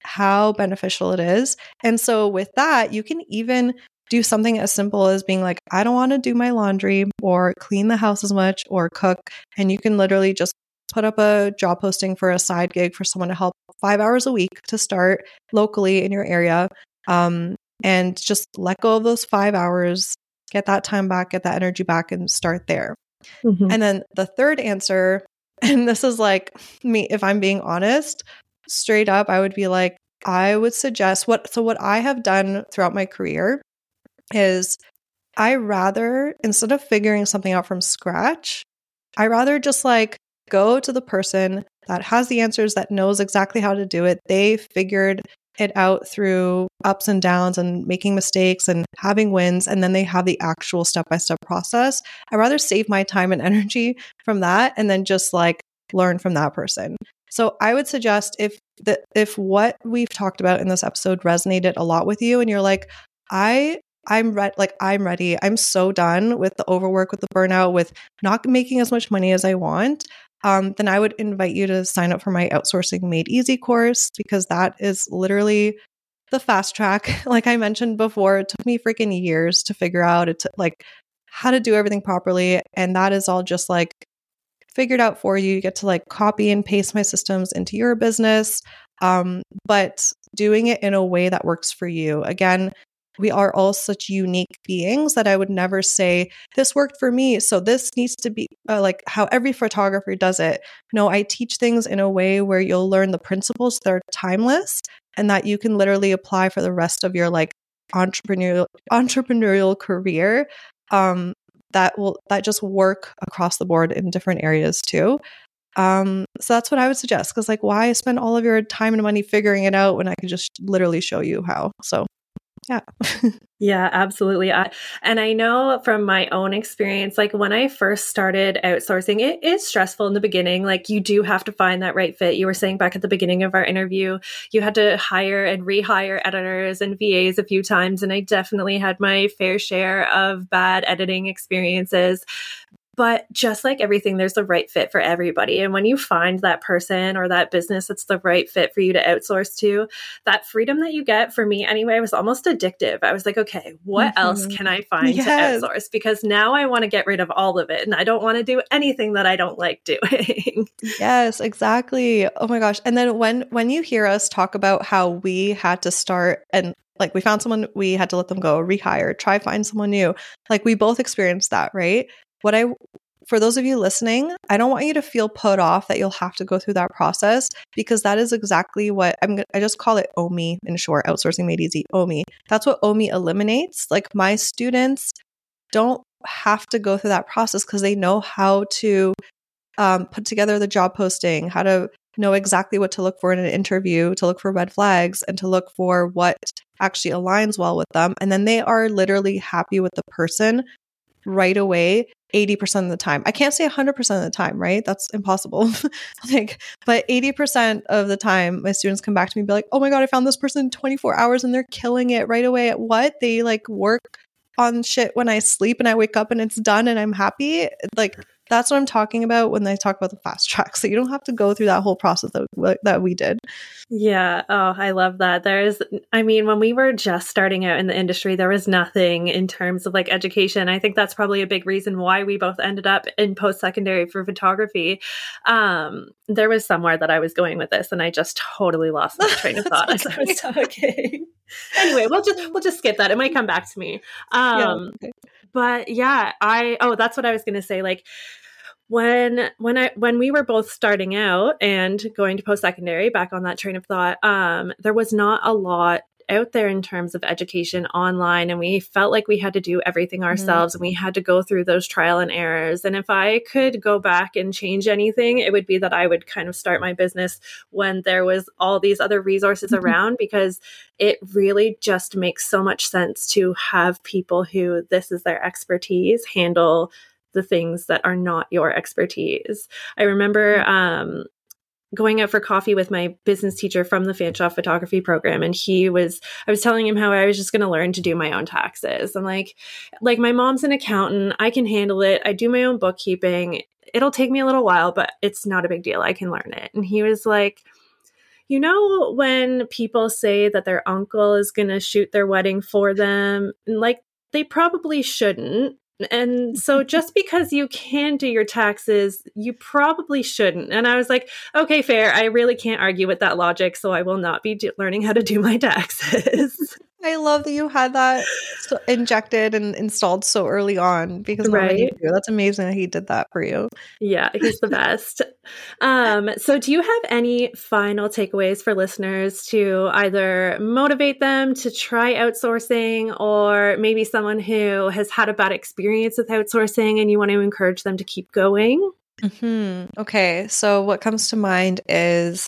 how beneficial it is. And so with that, you can even do something as simple as being like, I don't want to do my laundry or clean the house as much or cook. And you can literally just put up a job posting for a side gig for someone to help five hours a week to start locally in your area. Um, and just let go of those five hours, get that time back, get that energy back, and start there. Mm-hmm. And then the third answer, and this is like me, if I'm being honest, straight up, I would be like, I would suggest what, so what I have done throughout my career is I rather, instead of figuring something out from scratch, I rather just like go to the person that has the answers, that knows exactly how to do it. They figured it out through ups and downs and making mistakes and having wins, and then they have the actual step-by-step process. I'd rather save my time and energy from that and then just like learn from that person. So I would suggest if the, if what we've talked about in this episode resonated a lot with you and you're like, I I'm ready, like I'm ready. I'm so done with the overwork, with the burnout, with not making as much money as I want. Um, then I would invite you to sign up for my Outsourcing Made Easy course, because that is literally the fast track. Like I mentioned before, it took me freaking years to figure out it, like how to do everything properly. And that is all just like figured out for you. You get to like copy and paste my systems into your business, um, but doing it in a way that works for you. Again, we are all such unique beings that I would never say, this worked for me, so this needs to be uh, like how every photographer does it. No, I teach things in a way where you'll learn the principles that are timeless and that you can literally apply for the rest of your like entrepreneurial entrepreneurial career. Um, that will that just work across the board in different areas too. Um, so that's what I would suggest, because like, why spend all of your time and money figuring it out when I could just literally show you how? So yeah. Yeah, absolutely. I, and I know from my own experience, like when I first started outsourcing, it is stressful in the beginning. Like you do have to find that right fit. You were saying back at the beginning of our interview, you had to hire and rehire editors and V As a few times. And I definitely had my fair share of bad editing experiences. But just like everything, there's the right fit for everybody. And when you find that person or that business that's the right fit for you to outsource to, that freedom that you get, for me anyway, was almost addictive. I was like, okay, what mm-hmm. else can I find yes. to outsource? Because now I want to get rid of all of it. And I don't want to do anything that I don't like doing. Yes, exactly. Oh my gosh. And then when, when you hear us talk about how we had to start and like we found someone, we had to let them go, rehire, try find someone new. Like we both experienced that, right? What I, for those of you listening, I don't want you to feel put off that you'll have to go through that process, because that is exactly what I'm. I just call it O M I in short, Outsourcing Made Easy. O M I. That's what O M I eliminates. Like my students don't have to go through that process because they know how to um, put together the job posting, how to know exactly what to look for in an interview, to look for red flags, and to look for what actually aligns well with them, and then they are literally happy with the person right away, eighty percent of the time. I can't say one hundred percent of the time, right? That's impossible. Like, but eighty percent of the time, my students come back to me and be like, oh my God, I found this person in twenty-four hours and they're killing it right away. At what? They like work on shit when I sleep and I wake up and it's done and I'm happy. Like, that's what I'm talking about when I talk about the fast track. So you don't have to go through that whole process that, that we did. Yeah. Oh, I love that. There's, I mean, when we were just starting out in the industry, there was nothing in terms of like education. I think that's probably a big reason why we both ended up in post-secondary for photography. Um, there was somewhere that I was going with this and I just totally lost my train of thought as I was talking. Anyway, we'll just, we'll just skip that. It might come back to me. Um, yeah, okay. But yeah, I, oh, that's what I was going to say. Like when, when I, when we were both starting out and going to post-secondary, back on that train of thought, um, there was not a lot out there in terms of education online. And we felt like we had to do everything ourselves mm-hmm. and we had to go through those trial and errors. And if I could go back and change anything, it would be that I would kind of start my business when there was all these other resources mm-hmm. around, because it really just makes so much sense to have people who this is their expertise handle the things that are not your expertise. I remember, mm-hmm. um, going out for coffee with my business teacher from the Fanshawe photography program. And he was, I was telling him how I was just going to learn to do my own taxes. I'm like, like my mom's an accountant. I can handle it. I do my own bookkeeping. It'll take me a little while, but it's not a big deal. I can learn it. And he was like, you know, when people say that their uncle is going to shoot their wedding for them, like they probably shouldn't. And so just because you can do your taxes, you probably shouldn't. And I was like, okay, fair. I really can't argue with that logic. So I will not be do- learning how to do my taxes. I love that you had that so injected and installed so early on because not many Right. do. That's amazing that he did that for you. Yeah, he's the best. Um, so do you have any final takeaways for listeners to either motivate them to try outsourcing, or maybe someone who has had a bad experience with outsourcing and you want to encourage them to keep going? Mm-hmm. Okay, so what comes to mind is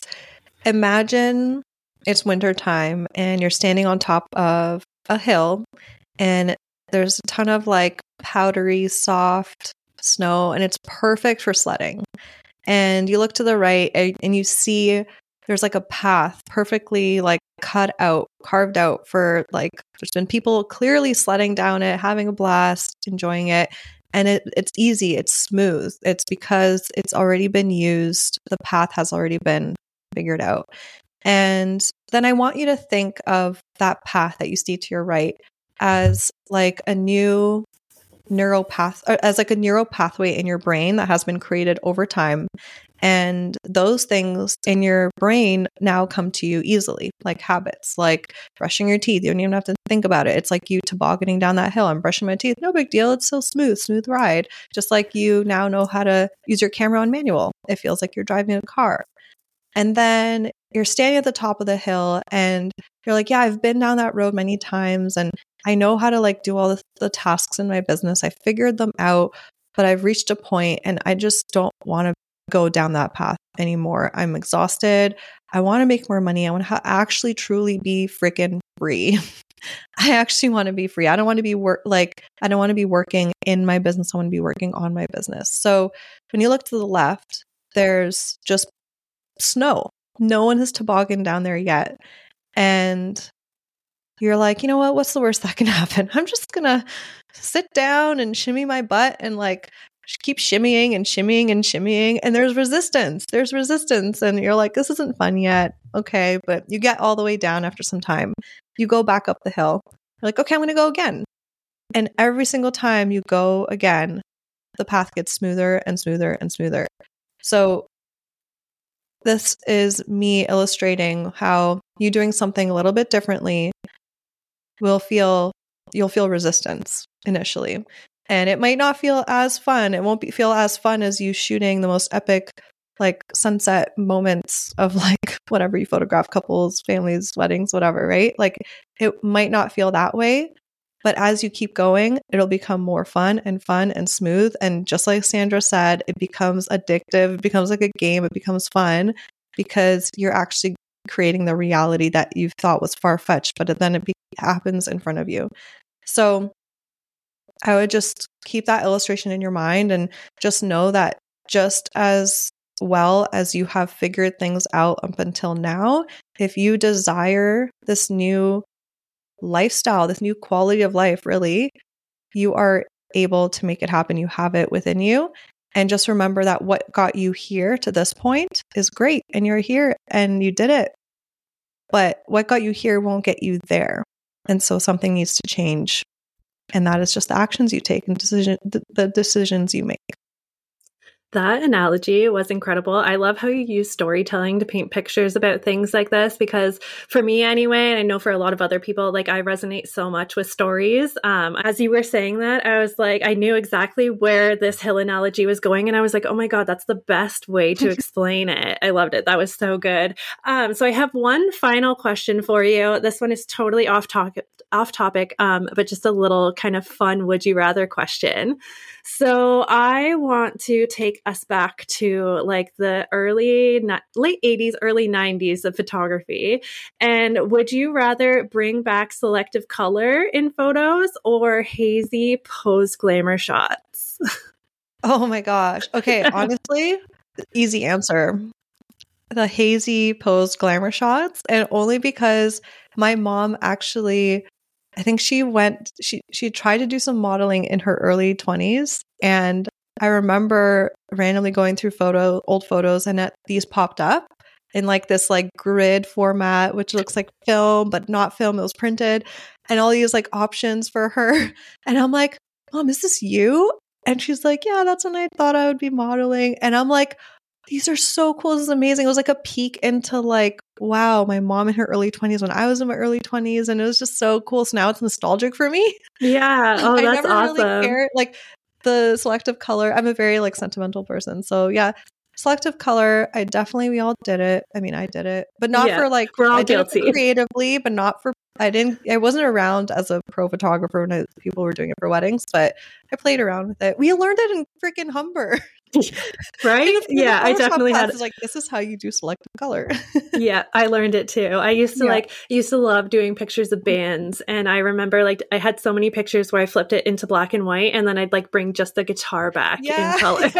imagine it's winter time and you're standing on top of a hill and there's a ton of like powdery, soft snow and it's perfect for sledding. And you look to the right and, and you see there's like a path perfectly like cut out, carved out for like, there's been people clearly sledding down it, having a blast, enjoying it. And it, it's easy, it's smooth. It's because it's already been used. The path has already been figured out. And then I want you to think of that path that you see to your right as like a new neural path, as like a neural pathway in your brain that has been created over time. And those things in your brain now come to you easily, like habits, like brushing your teeth. You don't even have to think about it. It's like you tobogganing down that hill. I'm brushing my teeth. No big deal. It's so smooth, smooth ride. Just like you now know how to use your camera on manual. It feels like you're driving a car. And then you're standing at the top of the hill and you're like, yeah, I've been down that road many times and I know how to like do all the, the tasks in my business. I figured them out, but I've reached a point and I just don't want to go down that path anymore. I'm exhausted. I want to make more money. I want to ha- actually truly be freaking free. I actually want to be free. I don't want to be work like I don't want to be working in my business. I want to be working on my business. So when you look to the left, there's just snow. No one has tobogganed down there yet. And you're like, you know what? What's the worst that can happen? I'm just going to sit down and shimmy my butt and like keep shimmying and shimmying and shimmying. And there's resistance. There's resistance. And you're like, this isn't fun yet. Okay. But you get all the way down after some time. You go back up the hill. You're like, okay, I'm going to go again. And every single time you go again, the path gets smoother and smoother and smoother. So this is me illustrating how you doing something a little bit differently will feel, you'll feel resistance initially. And it might not feel as fun. It won't be, feel as fun as you shooting the most epic like sunset moments of like whatever you photograph, couples, families, weddings, whatever, right? Like it might not feel that way. But as you keep going, it'll become more fun and fun and smooth. And just like Sandra said, it becomes addictive. It becomes like a game. It becomes fun because you're actually creating the reality that you thought was far-fetched, but then it be- happens in front of you. So I would just keep that illustration in your mind and just know that just as well as you have figured things out up until now, if you desire this new lifestyle, this new quality of life, really, you are able to make it happen. You have it within you. And just remember that what got you here to this point is great. And you're here and you did it. But what got you here won't get you there. And so something needs to change. And that is just the actions you take and decision, the decisions you make. That analogy was incredible. I love how you use storytelling to paint pictures about things like this, because for me anyway, and I know for a lot of other people, like I resonate so much with stories. Um, as you were saying that, I was like, I knew exactly where this hill analogy was going. And I was like, oh my God, that's the best way to explain it. I loved it. That was so good. Um, so I have one final question for you. This one is totally off topic, off topic, um, but just a little kind of fun would you rather question. So I want to take us back to like the early, late eighties, early nineties of photography. And would you rather bring back selective color in photos or hazy post glamour shots? Oh my gosh. Okay. Honestly, easy answer. The hazy post glamour shots. And only because my mom actually, I think she went, she, she tried to do some modeling in her early twenties. And I remember randomly going through photo, old photos and that these popped up. in like this like grid format, which looks like film, but not film. It was printed, and all these like options for her. And I'm like, Mom, is this you? And she's like, yeah, that's when I thought I would be modeling. And I'm like, these are so cool. This is amazing. It was like a peek into like, wow, my mom in her early twenties when I was in my early twenties. And it was just so cool. So now it's nostalgic for me. Yeah. Oh, I that's never awesome. really cared. Like the selective color, I'm a very like sentimental person. So yeah, selective color, I definitely, we all did it. I mean, I did it, but not Yeah, for like, we're all I did guilty. it for creatively, but not for, I didn't, I wasn't around as a pro photographer when I, people were doing it for weddings, but I played around with it. We learned it in freaking Humber. Right? Yeah, I definitely had. Like, this is how you do selective color. Yeah, I learned it too. I used to Yeah. like used to love doing pictures of bands, and I remember like I had so many pictures where I flipped it into black and white, and then I'd like bring just the guitar back Yeah. in color.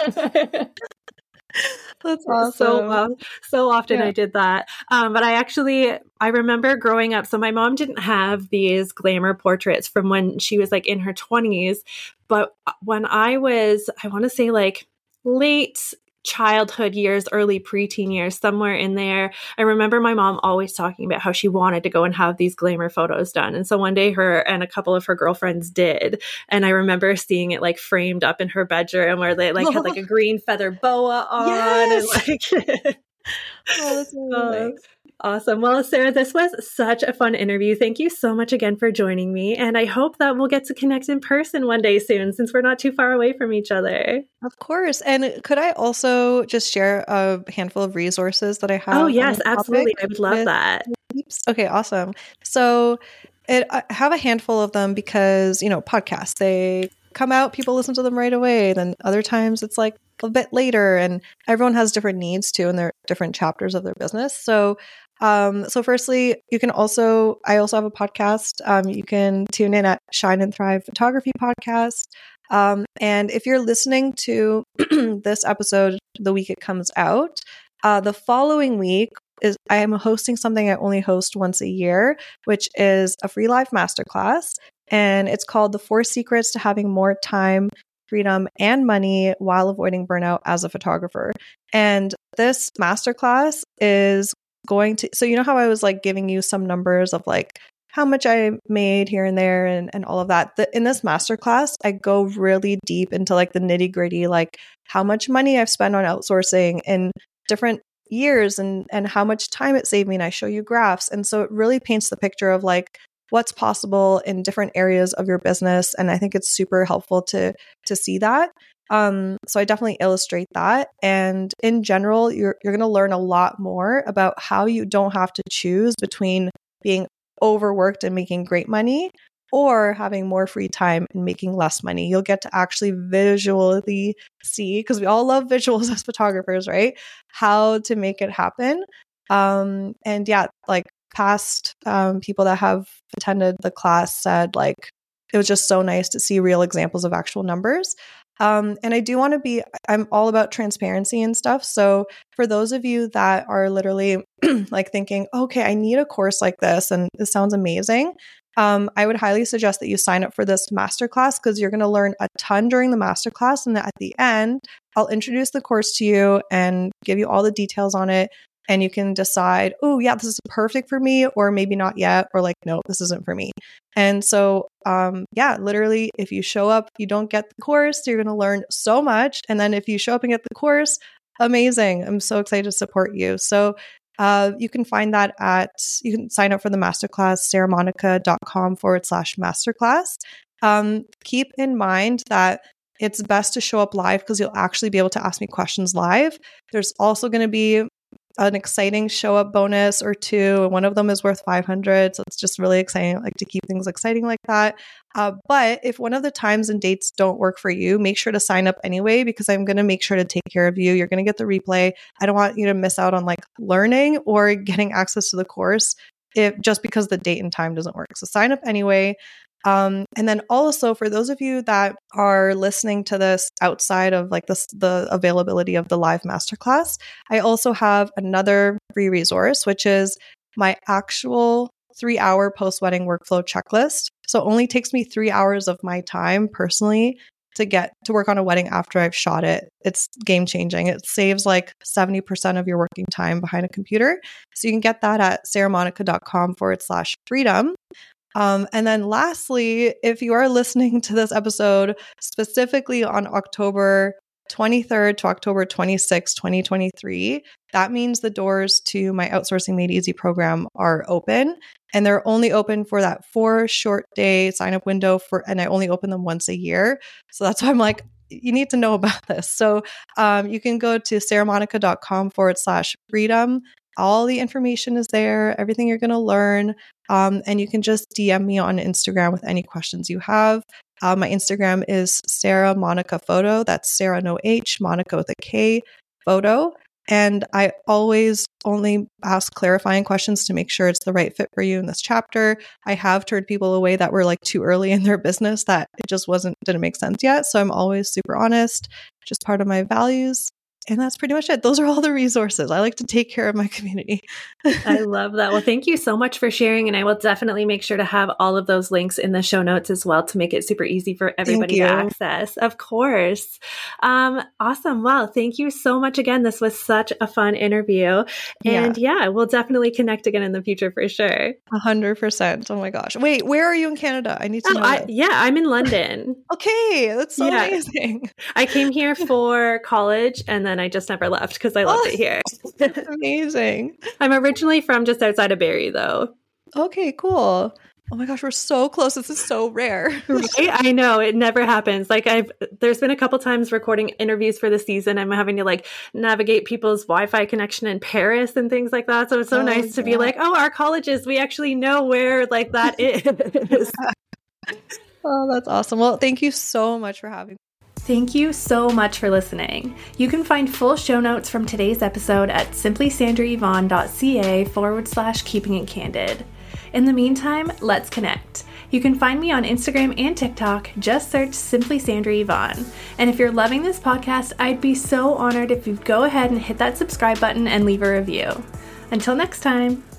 That's awesome. So uh, so often Yeah. I did that. Um, but I actually I remember growing up. So my mom didn't have these glamour portraits from when she was like in her twenties, but when I was, I want to say like late childhood years, early preteen years, somewhere in there, I remember my mom always talking about how she wanted to go and have these glamour photos done. And so one day her and a couple of her girlfriends did. And I remember seeing it like framed up in her bedroom where they like had like a green feather boa on. Yes! And like Oh, that's amazing. uh, awesome. Well, Sarah, this was such a fun interview. Thank you so much again for joining me. And I hope that we'll get to connect in person one day soon, since we're not too far away from each other. Of course. And could I also just share a handful of resources that I have? Oh, on yes, this absolutely. topic I would love with- that. Okay, awesome. So it, I have a handful of them because, you know, podcasts, they come out, people listen to them right away. Then other times it's like a bit later, and everyone has different needs too, and they're different chapters of their business. So Um, so firstly, you can also, I also have a podcast. Um, you can tune in at Shine and Thrive Photography Podcast. Um, and if you're listening to this episode the week it comes out, uh, the following week is I am hosting something I only host once a year, which is a free live masterclass. And it's called The Four Secrets to Having More Time, Freedom, and Money While Avoiding Burnout as a Photographer. And this masterclass is going to, so you know how I was like giving you some numbers of like how much I made here and there and, and all of that. The, in this masterclass, I go really deep into like the nitty gritty, like how much money I've spent on outsourcing in different years and, and how much time it saved me. And I show you graphs. And so it really paints the picture of like what's possible in different areas of your business. And I think it's super helpful to, to see that. Um, so I definitely illustrate that. And in general, you're you're going to learn a lot more about how you don't have to choose between being overworked and making great money or having more free time and making less money. You'll get to actually visually see, because we all love visuals as photographers, right? How to make it happen. Um, and yeah, like past um, people that have attended the class said, like, it was just so nice to see real examples of actual numbers. Um, and I do want to be, I'm all about transparency and stuff. So for those of you that are literally like thinking, okay, I need a course like this and this sounds amazing, um, I would highly suggest that you sign up for this masterclass, because you're going to learn a ton during the masterclass. And at the end, I'll introduce the course to you and give you all the details on it. And you can decide, oh, yeah, this is perfect for me, or maybe not yet, or like, no, this isn't for me. And so, um, yeah, literally, if you show up, you don't get the course, you're going to learn so much. And then if you show up and get the course, amazing. I'm so excited to support you. So uh, you can find that at, you can sign up for the masterclass, sarahmonica.com forward slash masterclass. Um, keep in mind that it's best to show up live because you'll actually be able to ask me questions live. There's also going to be an exciting show up bonus or two. And one of them is worth five hundred. So it's just really exciting. I like to keep things exciting like that. Uh, but if one of the times and dates don't work for you, make sure to sign up anyway, because I'm going to make sure to take care of you. You're going to get the replay. I don't want you to miss out on like learning or getting access to the course if just because the date and time doesn't work. So sign up anyway. Um, and then also for those of you that are listening to this outside of like this, the availability of the live masterclass, I also have another free resource, which is my actual three hour post-wedding workflow checklist. So it only takes me three hours of my time personally to get to work on a wedding after I've shot it. It's game changing. It saves like seventy percent of your working time behind a computer. So you can get that at sarahmonica.com forward slash freedom. Um, and then lastly, if you are listening to this episode specifically on October twenty-third to October twenty-sixth, twenty twenty-three, that means the doors to my Outsourcing Made Easy program are open, and they're only open for that four short day sign up window for, and I only open them once a year. So that's why I'm like, you need to know about this. So um, you can go to sarahmonica.com forward slash freedom. All the information is there, everything you're going to learn. Um, and you can just D M me on Instagram with any questions you have. Uh, my Instagram is Sarah Monica Photo. That's Sarah no H, Monica with a K, photo. And I always only ask clarifying questions to make sure it's the right fit for you in this chapter. I have turned people away that were like too early in their business that it just wasn't, didn't make sense yet. So I'm always super honest, just part of my values. And that's pretty much it. Those are all the resources. I like to take care of my community. I love that. Well, thank you so much for sharing. And I will definitely make sure to have all of those links in the show notes as well to make it super easy for everybody to access. Of course. Um, awesome. Well, thank you so much again. This was such a fun interview. And yeah, yeah we'll definitely connect again in the future for sure. A hundred percent. Oh my gosh. Wait, where are you in Canada? I need to oh, know. I, yeah, I'm in London. Okay. That's so yeah. amazing. I came here for college and then I just never left because I loved oh, it here. Amazing. I'm originally from just outside of Barrie, though. Okay, cool. Oh my gosh, we're so close. This is so rare. Right? I know. It never happens. Like I've, there's been a couple times recording interviews for the season. I'm having to like navigate people's Wi-Fi connection in Paris and things like that. So it's so oh, nice to yeah. be like, oh, our colleges, we actually know where like that is. Oh, that's awesome. Well, thank you so much for having me. Thank you so much for listening. You can find full show notes from today's episode at simplysandrayvonne.ca forward slash keeping it candid. In the meantime, let's connect. You can find me on Instagram and TikTok. Just search Simply Sandra Yvonne. And if you're loving this podcast, I'd be so honored if you'd go ahead and hit that subscribe button and leave a review. Until next time.